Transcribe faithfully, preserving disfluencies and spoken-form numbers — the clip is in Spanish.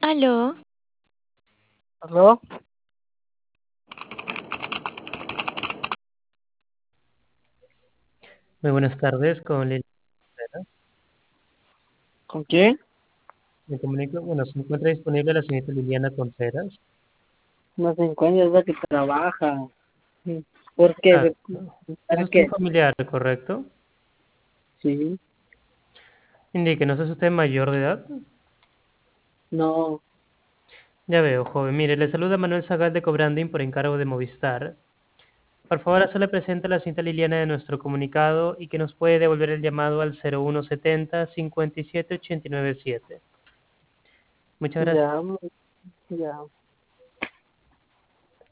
Aló, ¿Aló? Muy buenas tardes, con Liliana Contreras. ¿Con quién? Me comunico, bueno, se encuentra disponible la señorita Liliana Contreras. No se encuentra, es la que trabaja. ¿Por Ah, qué? es ¿Para usted un qué? familiar, ¿correcto? Sí, Indique, ¿no es usted mayor de edad? no, Ya veo, joven. Mire, le saluda Manuel Zagal de Cobranding por encargo de Movistar. Por favor, hacerle presente a la señorita Liliana de nuestro comunicado y que nos puede devolver el llamado al cero uno setenta, cincuenta y siete, ochenta y nueve siete. Muchas gracias. ya, ya.